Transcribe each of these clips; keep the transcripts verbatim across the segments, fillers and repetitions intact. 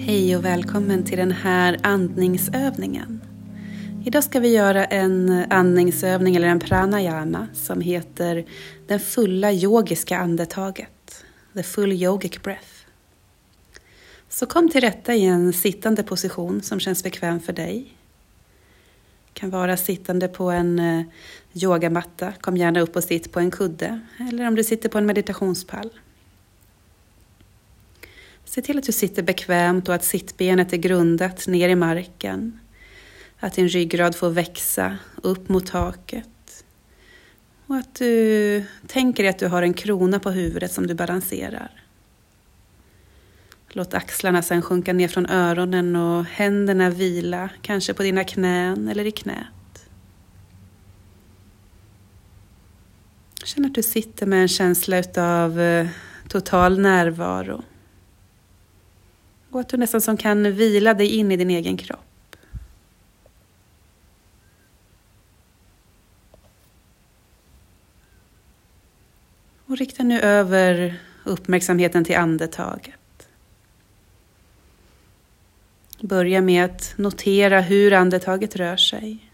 Hej och välkommen till den här andningsövningen. Idag ska vi göra en andningsövning eller en pranayama som heter den fulla yogiska andetaget. The full yogic breath. Så kom till rätta i en sittande position som känns bekväm för dig. Det kan vara sittande på en yogamatta. Kom gärna upp och sitt på en kudde. Eller om du sitter på en meditationspall. Se till att du sitter bekvämt och att sittbenet är grundat ner i marken. Att din ryggrad får växa upp mot taket. Och att du tänker att du har en krona på huvudet som du balanserar. Låt axlarna sedan sjunka ner från öronen och händerna vila, kanske på dina knän eller i knät. Känn att du sitter med en känsla av total närvaro. Och att du nästan som kan vila dig in i din egen kropp. Och rikta nu över uppmärksamheten till andetaget. Börja med att notera hur andetaget rör sig.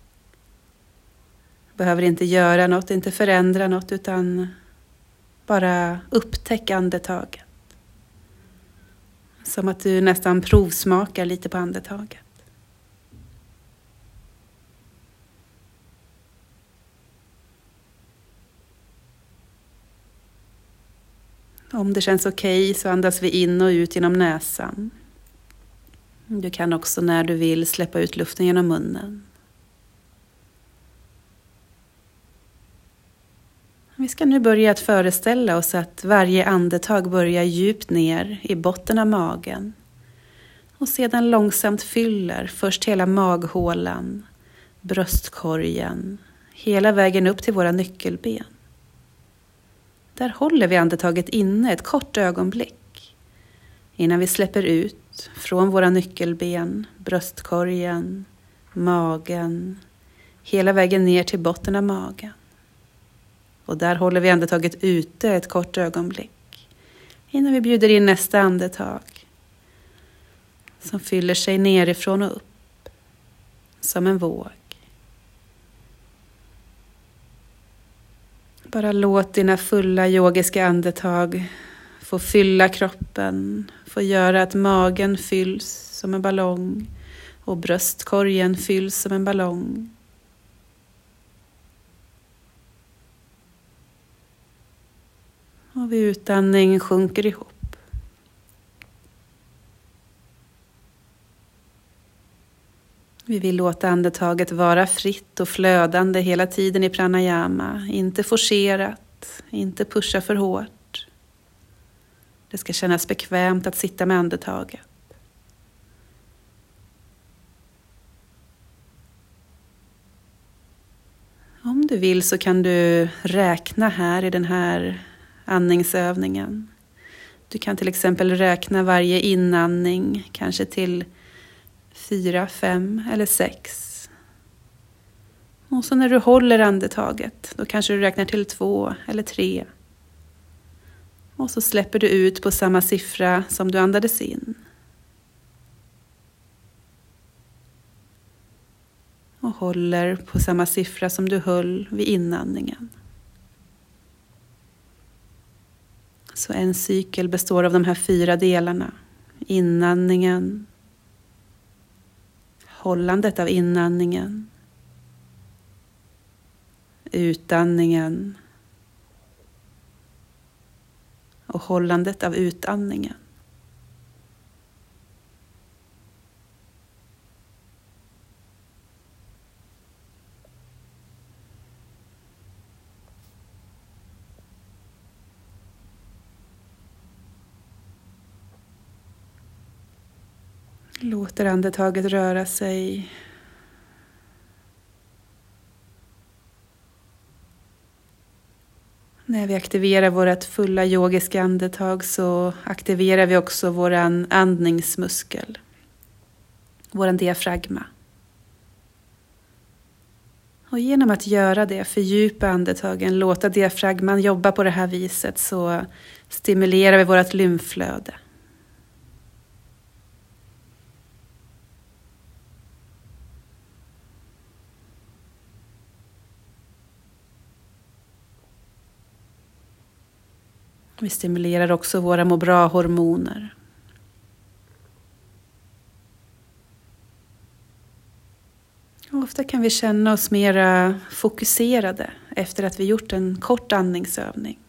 Behöver inte göra något, inte förändra något, utan bara upptäcka andetaget. Som att du nästan provsmakar lite på andetaget. Om det känns okej så andas vi in och ut genom näsan. Du kan också när du vill släppa ut luften genom munnen. Vi ska nu börja att föreställa oss att varje andetag börjar djupt ner i botten av magen. Och sedan långsamt fyller först hela maghålan, bröstkorgen, hela vägen upp till våra nyckelben. Där håller vi andetaget inne ett kort ögonblick innan vi släpper ut från våra nyckelben, bröstkorgen, magen, hela vägen ner till botten av magen. Och där håller vi andetaget ute ett kort ögonblick innan vi bjuder in nästa andetag som fyller sig nerifrån och upp som en våg. Bara låt dina fulla yogiska andetag få fylla kroppen, få göra att magen fylls som en ballong och bröstkorgen fylls som en ballong. Och vid utandning sjunker ihop. Vi vill låta andetaget vara fritt och flödande hela tiden i pranayama. Inte forcerat, inte pusha för hårt. Det ska kännas bekvämt att sitta med andetaget. Om du vill så kan du räkna här i den här andningsövningen. Du kan till exempel räkna varje inandning, kanske till fyra, fem eller sex. Och så när du håller andetaget, då kanske du räknar till två eller tre. Och så släpper du ut på samma siffra som du andades in. Och håller på samma siffra som du höll vid inandningen. Så en cykel består av de här fyra delarna. Inandningen, hållandet av inandningen, utandningen och hållandet av utandningen. Låter andetaget röra sig. När vi aktiverar vårt fulla yogiska andetag så aktiverar vi också våran andningsmuskel. Våran diafragma. Och genom att göra det, fördjupa andetagen, låta diafragman jobba på det här viset så stimulerar vi vårt lymflöde. Vi stimulerar också våra må bra-hormoner. Och ofta kan vi känna oss mera fokuserade efter att vi gjort en kort andningsövning.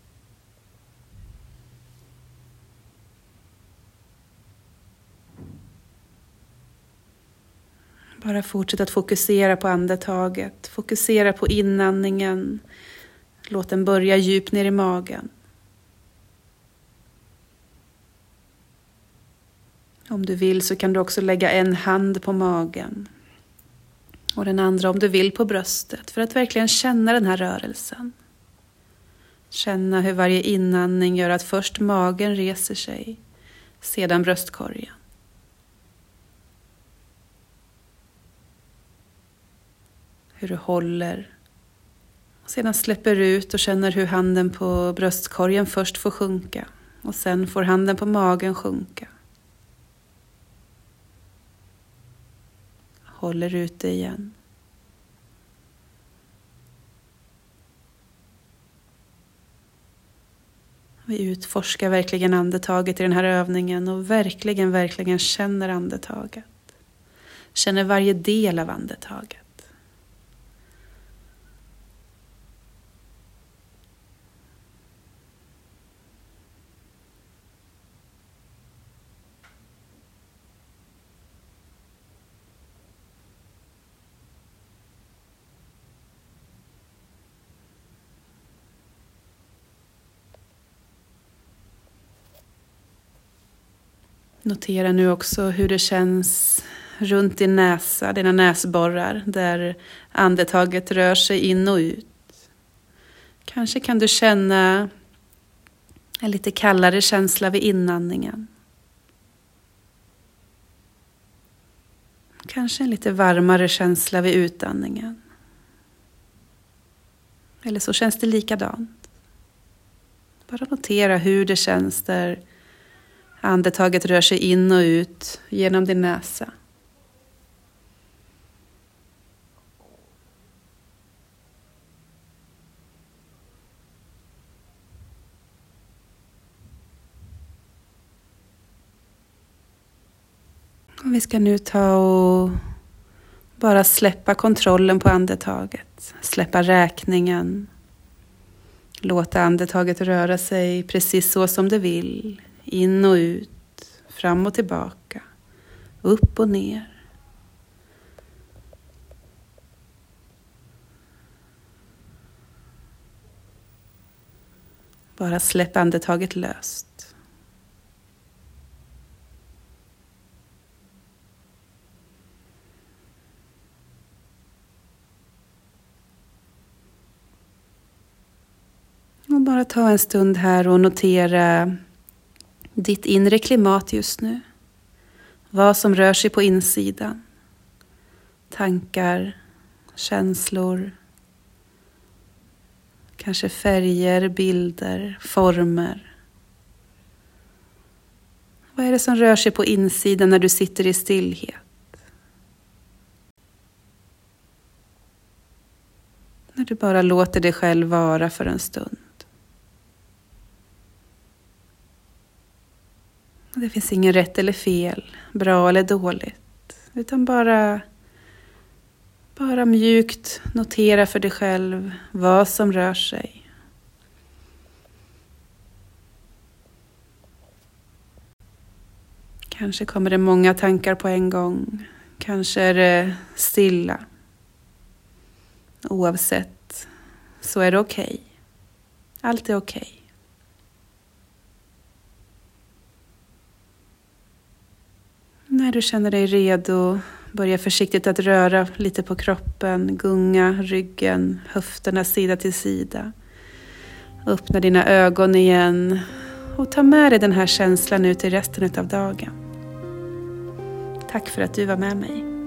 Bara fortsätt att fokusera på andetaget. Fokusera på inandningen. Låt den börja djupt ner i magen. Om du vill så kan du också lägga en hand på magen. Och den andra om du vill på bröstet. För att verkligen känna den här rörelsen. Känna hur varje inandning gör att först magen reser sig. Sedan bröstkorgen. Hur du håller. Och sedan släpper ut och känner hur handen på bröstkorgen först får sjunka. Och sen får handen på magen sjunka. Håller ut det igen. Vi utforskar verkligen andetaget i den här övningen och verkligen, verkligen känner andetaget. Känner varje del av andetaget. Notera nu också hur det känns runt din näsa, dina näsborrar, där andetaget rör sig in och ut. Kanske kan du känna en lite kallare känsla vid inandningen. Kanske en lite varmare känsla vid utandningen. Eller så känns det likadant. Bara notera hur det känns där andetaget rör sig in och ut genom din näsa. Och vi ska nu ta och bara släppa kontrollen på andetaget. Släppa räkningen. Låta andetaget röra sig precis så som det vill. In och ut, fram och tillbaka, upp och ner. Bara släpp andetaget löst. Och bara ta en stund här och notera ditt inre klimat just nu. Vad som rör sig på insidan. Tankar, känslor. Kanske färger, bilder, former. Vad är det som rör sig på insidan när du sitter i stillhet? När du bara låter dig själv vara för en stund. Det finns ingen rätt eller fel, bra eller dåligt. Utan bara, bara mjukt notera för dig själv vad som rör sig. Kanske kommer det många tankar på en gång. Kanske är det stilla. Oavsett så är det okej. Okay. Allt är okej. Okay. När du känner dig redo, börja försiktigt att röra lite på kroppen, gunga ryggen, höfterna sida till sida. Öppna dina ögon igen och ta med dig den här känslan ut i resten av dagen. Tack för att du var med mig.